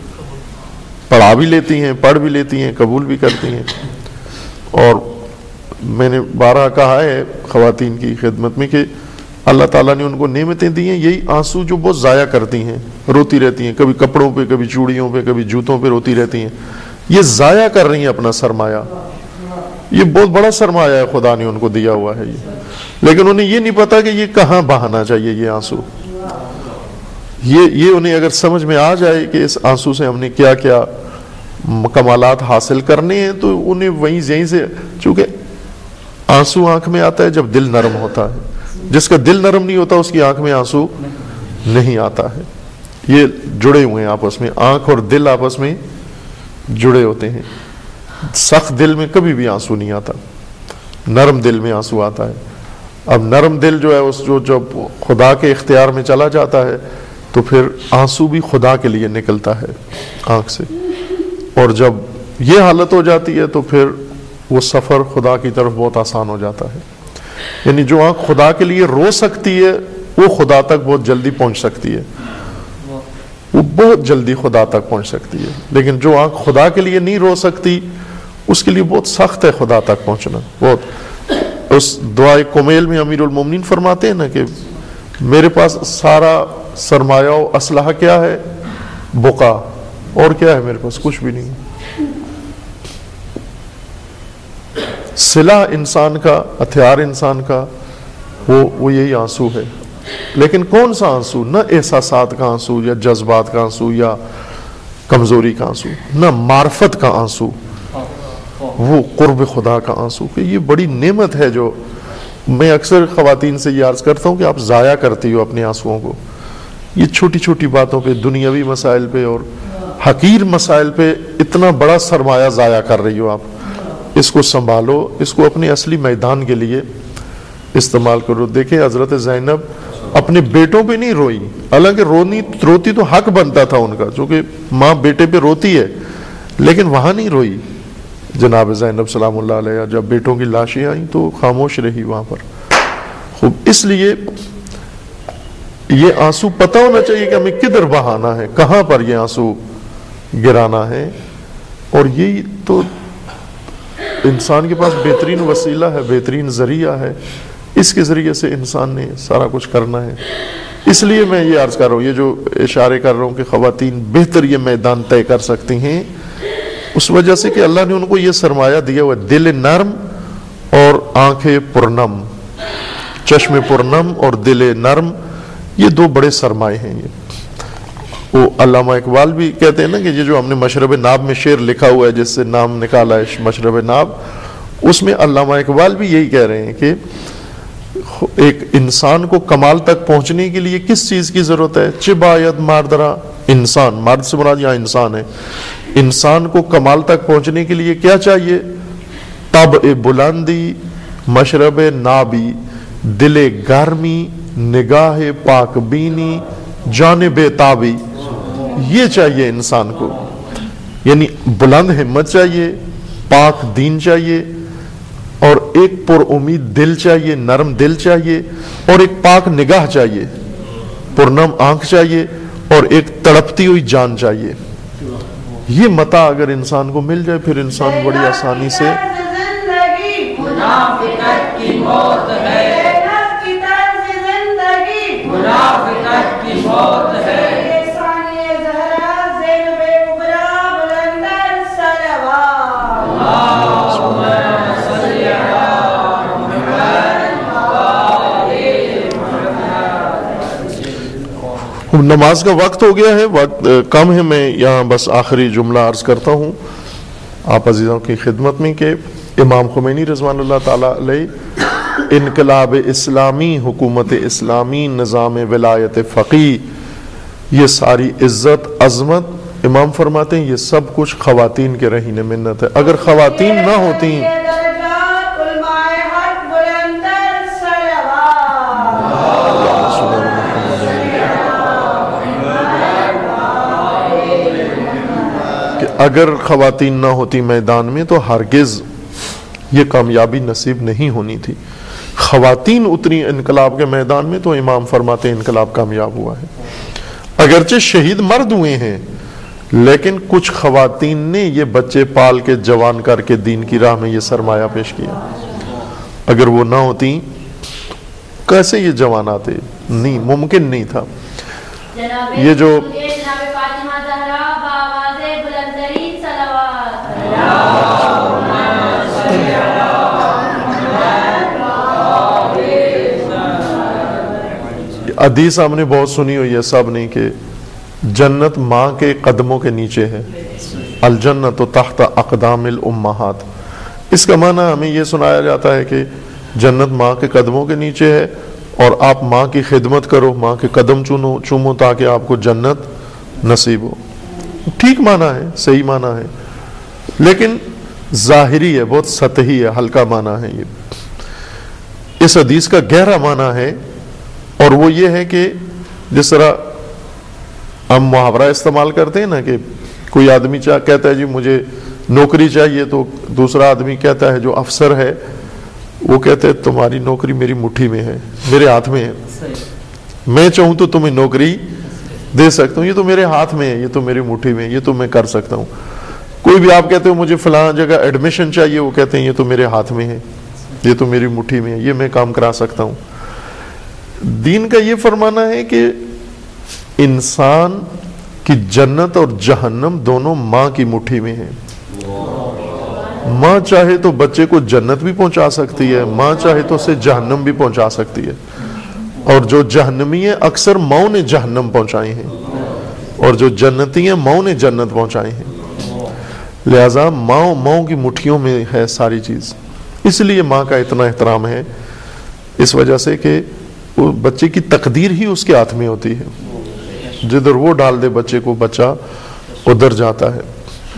پڑھا بھی لیتی ہیں, پڑھ بھی لیتی ہیں, قبول بھی کرتی ہیں. اور میں نے بارہا کہا ہے خواتین کی خدمت میں کہ اللہ تعالیٰ نے ان کو نعمتیں دی ہیں, یہی آنسو جو بہت ضائع کرتی ہیں, روتی رہتی ہیں, کبھی کپڑوں پہ, کبھی چوڑیوں پہ, کبھی جوتوں پہ روتی رہتی ہیں. یہ ضائع کر رہی ہیں اپنا سرمایہ. یہ بہت بڑا سرمایہ ہے خدا نے ان کو دیا ہوا ہے یہ, لیکن انہیں یہ نہیں پتا کہ یہ کہاں بہانا چاہیے یہ آنسو. یہ یہ انہیں اگر سمجھ میں آ جائے کہ اس آنسو سے ہم نے کیا کیا کمالات حاصل کرنے ہیں, تو انہیں وہیں یہیں سے, چونکہ آنسو آنکھ میں آتا ہے جب دل نرم ہوتا ہے, جس کا دل نرم نہیں ہوتا اس کی آنکھ میں آنسو نہیں آتا ہے. یہ جڑے ہوئے ہیں آپس میں، آنکھ اور دل آپس میں جڑے ہوتے ہیں. سخت دل میں کبھی بھی آنسو نہیں آتا، نرم دل میں آنسو آتا ہے. اب نرم دل جو ہے اس جو جب خدا کے اختیار میں چلا جاتا ہے تو پھر آنسو بھی خدا کے لیے نکلتا ہے آنکھ سے، اور جب یہ حالت ہو جاتی ہے تو پھر وہ سفر خدا کی طرف بہت آسان ہو جاتا ہے. یعنی جو آنکھ خدا کے لیے رو سکتی ہے وہ خدا تک بہت جلدی پہنچ سکتی ہے، وہ بہت جلدی خدا تک پہنچ سکتی ہے. لیکن جو آنکھ خدا کے لیے نہیں رو سکتی اس کے لیے بہت سخت ہے خدا تک پہنچنا. بہت اس دعائے کمیل میں امیر المومنین فرماتے ہیں نا کہ میرے پاس سارا سرمایہ و اسلحہ کیا ہے؟ بقا. اور کیا ہے میرے پاس؟ کچھ بھی نہیں. سلاح انسان کا، ہتھیار انسان کا وہ وہ یہی آنسو ہے. لیکن کون سا آنسو؟ نہ احساسات کا آنسو یا جذبات کا آنسو یا کمزوری کا آنسو، نہ معرفت کا آنسو، وہ قرب خدا کا آنسو. کہ یہ بڑی نعمت ہے جو میں اکثر خواتین سے یہ عرض کرتا ہوں کہ آپ ضائع کرتی ہو اپنے آنسوؤں کو. یہ چھوٹی چھوٹی باتوں پہ، دنیاوی مسائل پہ اور حقیر مسائل پہ اتنا بڑا سرمایہ ضائع کر رہی ہو آپ. اس کو سنبھالو، اس کو اپنے اصلی میدان کے لیے استعمال کرو. دیکھیں حضرت زینب اپنے بیٹوں پہ نہیں روئی، حالانکہ رونی روتی تو حق بنتا تھا ان کا، چونکہ ماں بیٹے پہ روتی ہے، لیکن وہاں نہیں روئی. جناب زینب سلام اللہ علیہ جب بیٹوں کی لاشیں آئیں تو خاموش رہی وہاں پر. خوب، اس لیے یہ آنسو پتہ ہونا چاہیے کہ ہمیں کدھر بہانا ہے، کہاں پر یہ آنسو گرانا ہے. اور یہی تو انسان کے پاس بہترین وسیلہ ہے، بہترین ذریعہ ہے. اس کے ذریعے سے انسان نے سارا کچھ کرنا ہے. اس لیے میں یہ عرض کر رہا ہوں، یہ جو اشارے کر رہا ہوں کہ خواتین بہتر یہ میدان طے کر سکتی ہیں، اس وجہ سے کہ اللہ نے ان کو یہ سرمایہ دیا ہوا، دل نرم اور آنکھیں پرنم. چشم پرنم اور دل نرم، یہ دو بڑے سرمایے ہیں. یہ وہ علامہ اقبال بھی کہتے ہیں نا کہ یہ جو ہم نے مشرب ناب میں شعر لکھا ہوا ہے، جس سے نام نکالا ہے مشرب ناب، اس میں علامہ اقبال بھی یہی کہہ رہے ہیں کہ ایک انسان کو کمال تک پہنچنے کے لیے کس چیز کی ضرورت ہے؟ چباید ماردرا انسان، مرد سے مراد یہاں انسان ہے. انسان کو کمال تک پہنچنے کے لیے کیا چاہیے؟ طبع بلندی، مشرب نابی، دل گرمی، نگاہ پاک بینی، جانب تابی. یہ چاہیے انسان کو. یعنی بلند ہمت چاہیے، پاک دین چاہیے، اور ایک پر امید دل چاہیے، نرم دل چاہیے، اور ایک پاک نگاہ چاہیے، پرنم آنکھ چاہیے، اور ایک تڑپتی ہوئی جان چاہیے. یہ متاع اگر انسان کو مل جائے پھر انسان بڑی آسانی سے منافقت کی موت ہے، منافقت کی موت ہے. نماز کا وقت ہو گیا ہے، وقت کم ہے. میں یہاں بس آخری جملہ عرض کرتا ہوں آپ عزیزوں کی خدمت میں کہ امام خمینی رضوان اللہ تعالیٰ علیہ انقلاب اسلامی، حکومت اسلامی، نظام ولایت فقیہ، یہ ساری عزت عظمت امام فرماتے ہیں یہ سب کچھ خواتین کے رہین منت ہے. اگر خواتین نہ ہوتی اگر خواتین نہ ہوتی میدان میں تو ہرگز یہ کامیابی نصیب نہیں ہونی تھی. خواتین اتری انقلاب کے میدان میں تو امام فرماتے ہیں انقلاب کامیاب ہوا ہے. اگرچہ شہید مرد ہوئے ہیں لیکن کچھ خواتین نے یہ بچے پال کے جوان کر کے دین کی راہ میں یہ سرمایہ پیش کیا. اگر وہ نہ ہوتی کیسے یہ جوان آتے؟ نہیں، ممکن نہیں تھا. یہ جو حدیث ہم نے بہت سنی ہوئی ہے سب نے کہ جنت ماں کے قدموں کے نیچے ہے، الجنت تحت اقدام الامہات. اس کا معنی ہمیں یہ سنایا جاتا ہے کہ جنت ماں کے قدموں کے نیچے ہے اور آپ ماں کی خدمت کرو، ماں کے قدم چونو چومو تاکہ آپ کو جنت نصیب ہو. ٹھیک معنی ہے، صحیح معنی ہے، لیکن ظاہری ہے، بہت سطحی ہے، ہلکا معنی ہے. یہ اس حدیث کا گہرا معنی ہے، اور وہ یہ ہے کہ جس طرح ہم محاورہ استعمال کرتے ہیں نا کہ کوئی آدمی چاہ کہتا ہے جی مجھے نوکری چاہیے، تو دوسرا آدمی کہتا ہے جو افسر ہے وہ کہتے ہیں تمہاری نوکری میری مٹھی میں ہے، میرے ہاتھ میں ہے، میں چاہوں تو تمہیں نوکری دے سکتا ہوں، یہ تو میرے ہاتھ میں ہے، یہ تو میری مٹھی میں ہے، یہ تو میں کر سکتا ہوں. کوئی بھی آپ کہتے ہو مجھے فلاں جگہ ایڈمیشن چاہیے، وہ کہتے ہیں یہ تو میرے ہاتھ میں ہے، یہ تو میری مٹھی میں ہے، یہ میں کام کرا سکتا ہوں. دین کا یہ فرمانا ہے کہ انسان کی جنت اور جہنم دونوں ماں کی مٹھی میں ہیں. ماں چاہے تو بچے کو جنت بھی پہنچا سکتی ہے، ماں چاہے تو اسے جہنم بھی پہنچا سکتی ہے، اور جو جہنمی ہیں اکثر ماں نے جہنم پہنچائی ہیں، اور جو جنتی ہیں ماں نے جنت پہنچائی ہیں. لہذا ماں ماں کی مٹھیوں میں ہے ساری چیز. اس لیے ماں کا اتنا احترام ہے، اس وجہ سے کہ وہ بچے کی تقدیر ہی اس کے ہاتھ میں ہوتی ہے، جدھر وہ ڈال دے بچے کو بچہ ادھر جاتا ہے.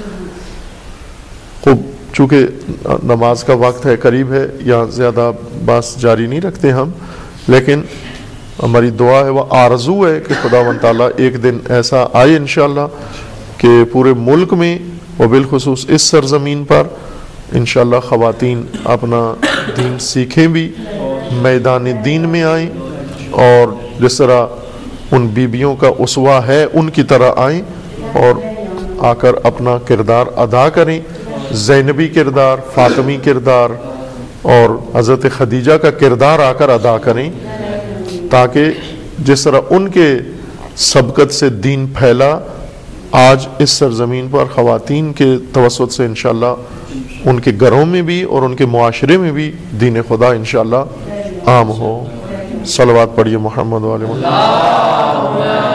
خوب، چونکہ نماز کا وقت ہے، قریب ہے، یا زیادہ بات جاری نہیں رکھتے ہم، لیکن ہماری دعا ہے، وہ آرزو ہے کہ خداوند تعالیٰ ایک دن ایسا آئے انشاءاللہ کہ پورے ملک میں اور بالخصوص اس سرزمین پر انشاءاللہ خواتین اپنا دین سیکھیں بھی، میدان دین میں آئیں، اور جس طرح ان بیبیوں کا اسوہ ہے ان کی طرح آئیں اور آ کر اپنا کردار ادا کریں، زینبی کردار، فاطمی کردار اور حضرت خدیجہ کا کردار آ کر ادا کریں، تاکہ جس طرح ان کے سبقت سے دین پھیلا، آج اس سرزمین پر خواتین کے توسط سے انشاءاللہ ان کے گھروں میں بھی اور ان کے معاشرے میں بھی دین خدا انشاءاللہ عام ہو. صلوات پڑھیے محمد والے محمد.